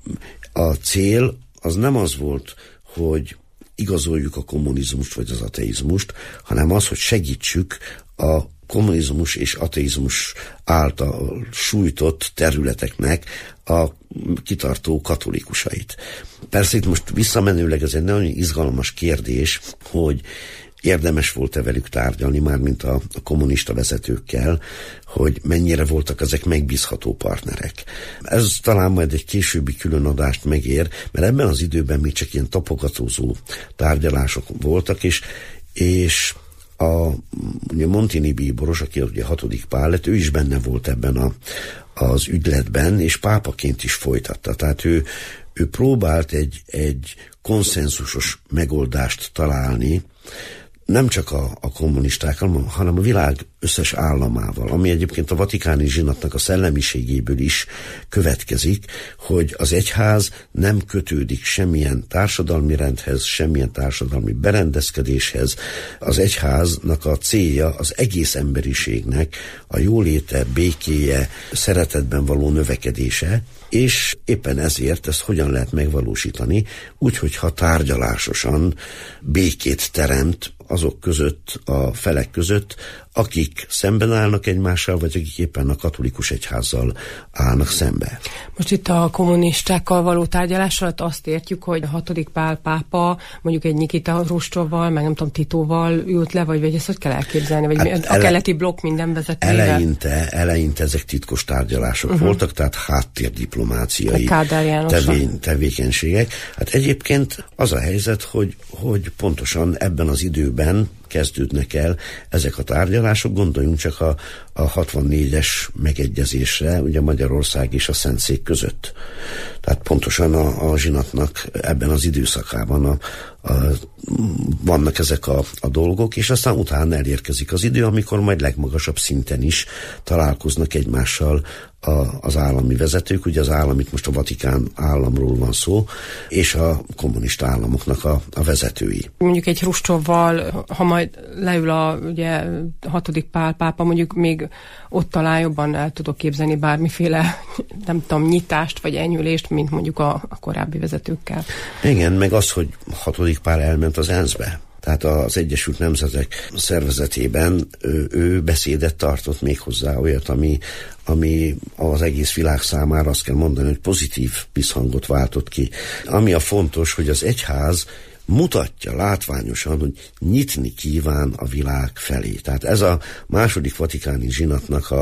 [SPEAKER 7] a cél az nem az volt, hogy igazoljuk a kommunizmust vagy az ateizmust, hanem az, hogy segítsük a kommunizmus és ateizmus által sújtott területeknek a kitartó katolikusait. Persze itt most visszamenőleg ez egy nagyon izgalmas kérdés, hogy érdemes volt-e velük tárgyalni, mármint a kommunista vezetőkkel, hogy mennyire voltak ezek megbízható partnerek. Ez talán majd egy későbbi különadást megér, mert ebben az időben még csak ilyen tapogatózó tárgyalások voltak, és ugye Montini bíboros, aki ugye 6. Pál lett, ő is benne volt ebben az ügyletben, és pápaként is folytatta. Tehát ő próbált egy konszenzusos megoldást találni, nem csak a kommunistákkal, hanem a világ összes államával, ami egyébként a vatikáni zsinatnak a szellemiségéből is következik, hogy az egyház nem kötődik semmilyen társadalmi rendhez, semmilyen társadalmi berendezkedéshez. Az egyháznak a célja az egész emberiségnek a jóléte, békéje, szeretetben való növekedése, és éppen ezért ezt hogyan lehet megvalósítani, úgyhogy ha tárgyalásosan békét teremt azok között, a felek között, akik szemben állnak egymással, vagy akik éppen a katolikus egyházzal állnak szembe.
[SPEAKER 5] Most itt a kommunistákkal való tárgyalás alatt azt értjük, hogy a 6. Pál pápa mondjuk egy Nikita Hruscsovval, meg nem tudom, Titóval ült le, vagy ezt hogy kell elképzelni? Vagy hát a keleti blokk minden vezetőjével?
[SPEAKER 7] Eleinte ezek titkos tárgyalások voltak, tehát háttérdiplomáciai tevékenységek. Hát egyébként az a helyzet, hogy pontosan ebben az időben kezdődnek el ezek a tárgyalások, gondoljunk csak a 64-es megegyezésre, ugye Magyarország és a Szentszék között. Tehát pontosan a zsinatnak ebben az időszakában vannak ezek a dolgok, és aztán utána elérkezik az idő, amikor majd legmagasabb szinten is találkoznak egymással az állami vezetők, ugye az állam, itt most a Vatikán államról van szó, és a kommunista államoknak a vezetői.
[SPEAKER 5] Mondjuk egy Hruscsovval, ha majd leül ugye 6. Pál pápa, mondjuk még ott talán jobban el tudok képzelni bármiféle, nem tudom, nyitást vagy enyhülést, mint mondjuk a korábbi vezetőkkel.
[SPEAKER 7] Igen, meg az, hogy 6. Pál elment az ENSZ-be. Tehát az Egyesült Nemzetek szervezetében ő beszédet tartott még hozzá, olyat, ami az egész világ számára azt kell mondani, hogy pozitív visszhangot váltott ki. Ami a fontos, hogy az egyház mutatja látványosan, hogy nyitni kíván a világ felé. Tehát ez a második vatikáni zsinatnak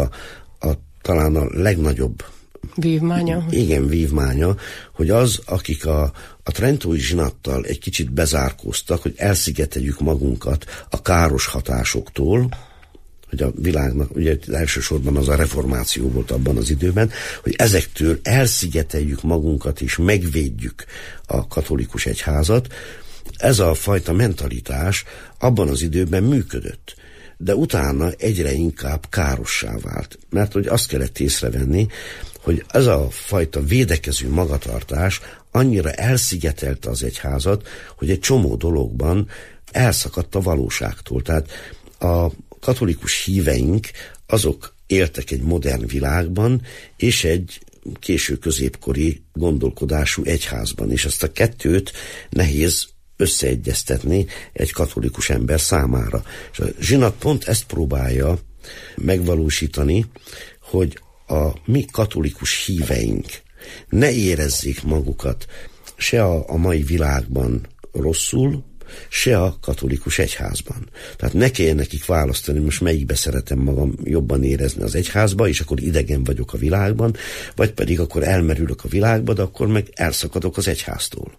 [SPEAKER 7] talán a legnagyobb
[SPEAKER 5] vívmánya.
[SPEAKER 7] Igen, vívmánya, hogy akik a trentói zsinattal egy kicsit bezárkóztak, hogy elszigeteljük magunkat a káros hatásoktól, hogy a világnak, ugye elsősorban az a reformáció volt abban az időben, hogy ezektől elszigeteljük magunkat és megvédjük a katolikus egyházat. Ez a fajta mentalitás abban az időben működött, de utána egyre inkább károssá vált. Mert hogy azt kellett észrevenni, hogy ez a fajta védekező magatartás annyira elszigetelte az egyházat, hogy egy csomó dologban elszakadt a valóságtól. Tehát a katolikus híveink azok éltek egy modern világban, és egy késő középkori gondolkodású egyházban, és ezt a kettőt nehéz összeegyeztetni egy katolikus ember számára. És a zsinat pont ezt próbálja megvalósítani, hogy a mi katolikus híveink ne érezzék magukat se a mai világban rosszul, se a katolikus egyházban. Tehát ne kelljen nekik választani, most melyikbe szeretem magam jobban érezni, az egyházba, és akkor idegen vagyok a világban, vagy pedig akkor elmerülök a világba, de akkor meg elszakadok az egyháztól.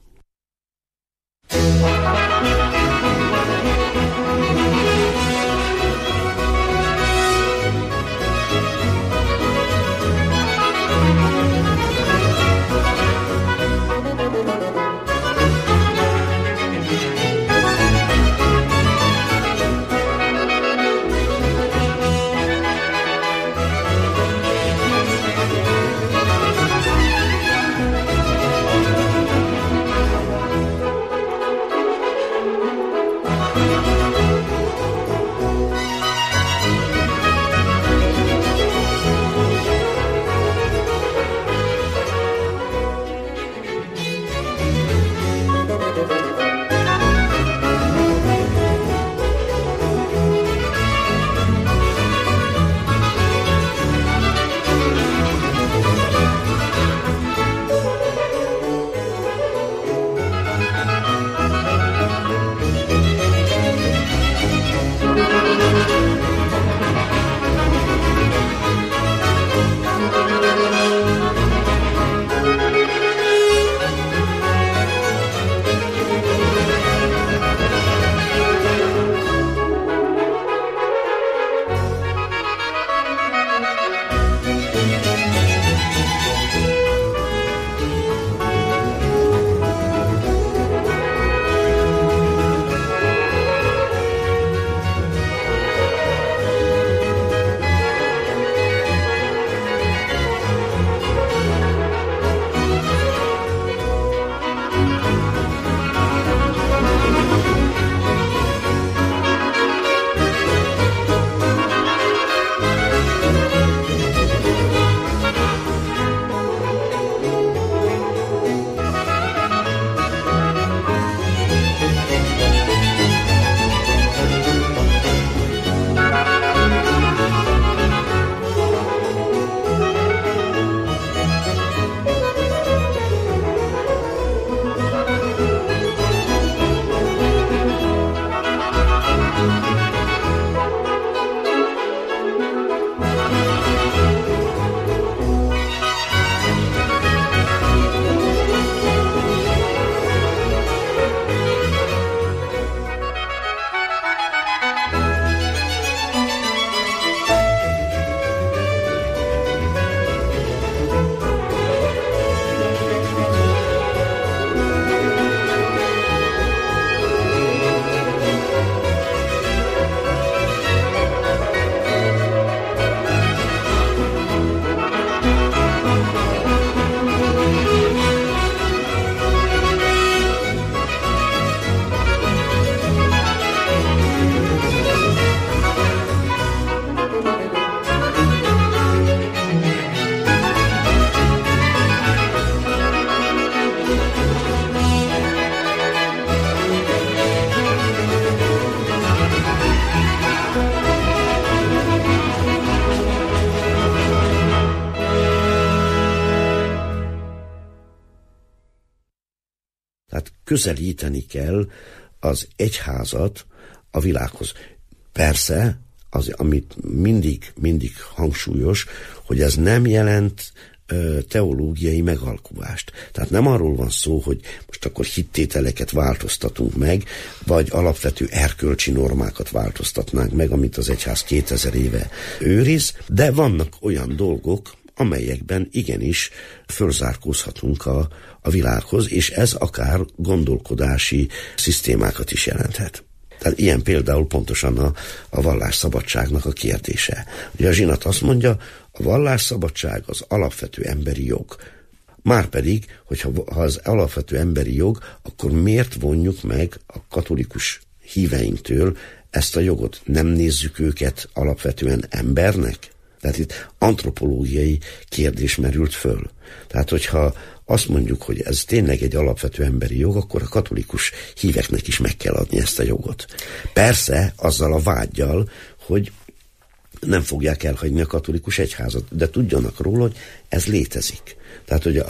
[SPEAKER 7] közelíteni kell az egyházat a világhoz. Persze, amit mindig hangsúlyos, hogy ez nem jelent teológiai megalkuvást. Tehát nem arról van szó, hogy most akkor hittételeket változtatunk meg, vagy alapvető erkölcsi normákat változtatnánk meg, amit az egyház 2000 éve őriz, de vannak olyan dolgok, amelyekben igenis fölzárkózhatunk a világhoz, és ez akár gondolkodási szisztémákat is jelenthet. Tehát ilyen például pontosan a vallásszabadságnak a kérdése. Ugye a zsinat azt mondja, a vallásszabadság az alapvető emberi jog. Márpedig, hogyha az alapvető emberi jog, akkor miért vonjuk meg a katolikus híveinktől ezt a jogot? Nem nézzük őket alapvetően embernek? Tehát itt antropológiai kérdés merült föl. Tehát, hogyha azt mondjuk, hogy ez tényleg egy alapvető emberi jog, akkor a katolikus híveknek is meg kell adni ezt a jogot. Persze, azzal a vággyal, hogy nem fogják elhagyni a katolikus egyházat, de tudjanak róla, hogy ez létezik. Tehát, hogy a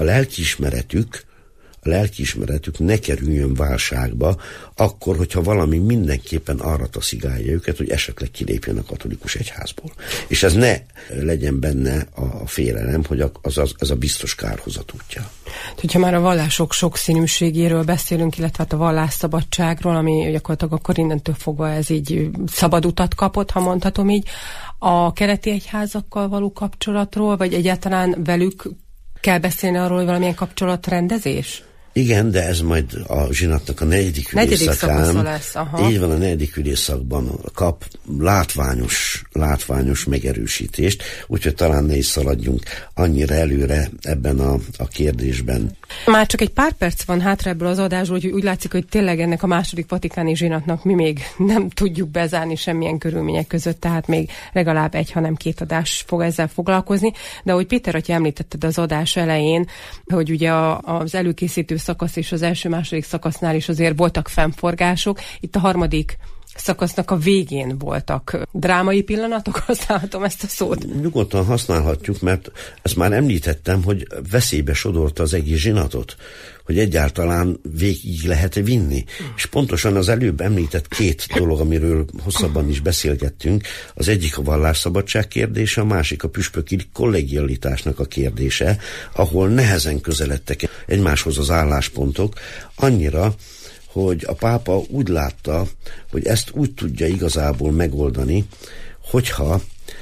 [SPEAKER 7] lelkiismeretük ne kerüljön válságba, akkor, hogyha valami mindenképpen arra taszigálja őket, hogy esetleg kilépjön a katolikus egyházból. És ez ne legyen benne a félelem, hogy ez a biztos kárhozat útja.
[SPEAKER 5] Hogyha már a vallások sokszínűségéről beszélünk, illetve a vallásszabadságról, ami gyakorlatilag akkor innentől fogva ez így szabad utat kapott, ha mondhatom így, a keleti egyházakkal való kapcsolatról, vagy egyáltalán velük kell beszélni arról, hogy valamilyen kapcsolatrendezés?
[SPEAKER 7] Igen, de ez majd a zsinatnak a negyedik ülésszakán,
[SPEAKER 5] lesz, aha.
[SPEAKER 7] Így van, a negyedik ülésszakban kap látványos megerősítést, úgyhogy talán ne is szaladjunk annyira előre ebben a kérdésben.
[SPEAKER 5] Már csak egy pár perc van hátra ebből az adásból, úgyhogy úgy látszik, hogy tényleg ennek a második vatikáni zsinatnak mi még nem tudjuk bezárni semmilyen körülmények között, tehát még legalább 1, hanem 2 adás fog ezzel foglalkozni. De ahogy Péter atya említetted az adás elején, hogy ugye az előkészítő szakasz és az első-második szakasznál is azért voltak fennforgások, itt a harmadik szakasznak a végén voltak drámai pillanatok, használhatom ezt a szót?
[SPEAKER 7] Nyugodtan használhatjuk, mert ezt már említettem, hogy veszélybe sodorta az egész zsinatot, hogy egyáltalán végig lehet vinni. És pontosan az előbb említett 2 dolog, amiről hosszabban is beszélgettünk, az egyik a vallásszabadság kérdése, a másik a püspöki kollegialitásnak a kérdése, ahol nehezen közeledtek egymáshoz az álláspontok, annyira, hogy a pápa úgy látta, hogy ezt úgy tudja igazából megoldani, hogyha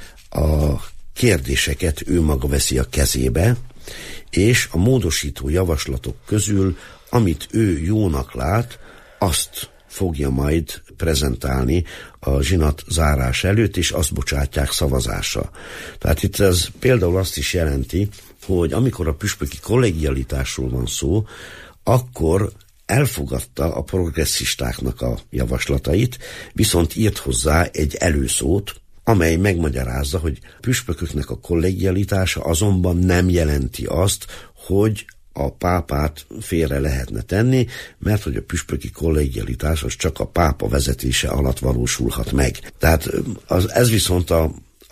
[SPEAKER 7] a kérdéseket ő maga veszi a kezébe, és a módosító javaslatok közül, amit ő jónak lát, azt fogja majd prezentálni a zsinat zárás előtt, és azt bocsátják szavazásra. Tehát itt ez például azt is jelenti, hogy amikor a püspöki kollegialitásról van szó, akkor elfogadta a progresszistáknak a javaslatait, viszont írt hozzá egy előszót, amely megmagyarázza, hogy püspököknek a kollegialitása azonban nem jelenti azt, hogy a pápát félre lehetne tenni, mert hogy a püspöki kollegialitás az csak a pápa vezetése alatt valósulhat meg. Tehát ez viszont a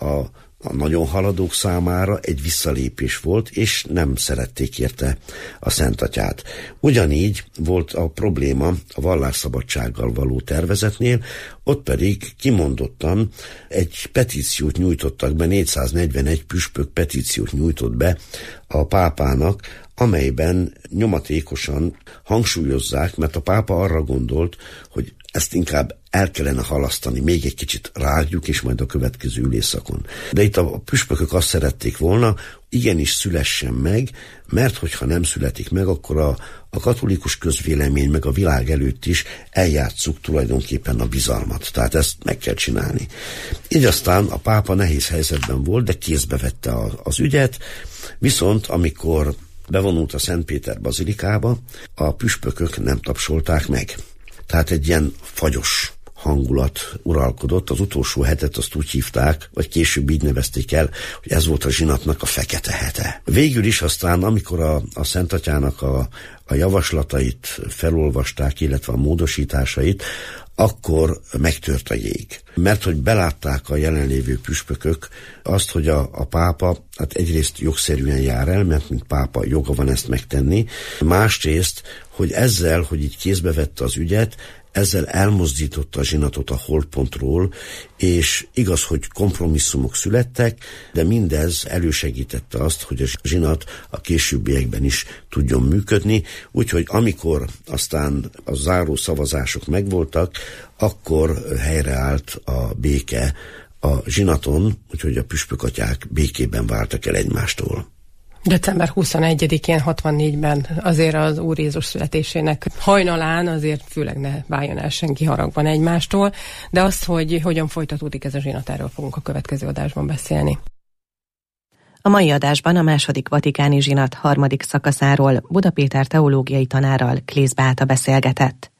[SPEAKER 7] nagyon haladók számára egy visszalépés volt, és nem szerették érte a Szent Atyát. Ugyanígy volt a probléma a vallásszabadsággal való tervezetnél, ott pedig kimondottan egy petíciót nyújtottak be, 441 püspök petíciót nyújtott be a pápának, amelyben nyomatékosan hangsúlyozzák, mert a pápa arra gondolt, hogy ezt inkább el kellene halasztani, még egy kicsit rágjuk, és majd a következő ülésszakon. De itt a püspökök azt szerették volna, igenis szülessen meg, mert hogyha nem születik meg, akkor a katolikus közvélemény meg a világ előtt is eljátsszuk tulajdonképpen a bizalmat. Tehát ezt meg kell csinálni. Így aztán a pápa nehéz helyzetben volt, de kézbe vette az ügyet, viszont amikor bevonult a Szentpéter bazilikába, a püspökök nem tapsolták meg. Tehát egy ilyen fagyos hangulat uralkodott. Az utolsó hetet azt úgy hívták, vagy később így nevezték el, hogy ez volt a zsinatnak a fekete hete. Végül is aztán, amikor a Szent Atyának a javaslatait felolvasták, illetve a módosításait, akkor megtört a jég. Mert hogy belátták a jelenlévő püspökök azt, hogy a pápa hát egyrészt jogszerűen jár el, mert mint pápa joga van ezt megtenni, másrészt, hogy ezzel, hogy így kézbe vette az ügyet, ezzel elmozdította a zsinatot a holtpontról, és igaz, hogy kompromisszumok születtek, de mindez elősegítette azt, hogy a zsinat a későbbiekben is tudjon működni, úgyhogy amikor aztán a záró szavazások megvoltak, akkor helyreállt a béke a zsinaton, úgyhogy a püspökatyák békében váltak el egymástól.
[SPEAKER 5] December 21-én 64-ben azért az Úr Jézus születésének hajnalán azért főleg ne váljon el senki haragban egymástól, de az, hogy hogyan folytatódik ez a zsinat, erről fogunk a következő adásban beszélni.
[SPEAKER 8] A mai adásban a második vatikáni zsinat harmadik szakaszáról Buda Péter teológiai tanárral Klész Beáta beszélgetett.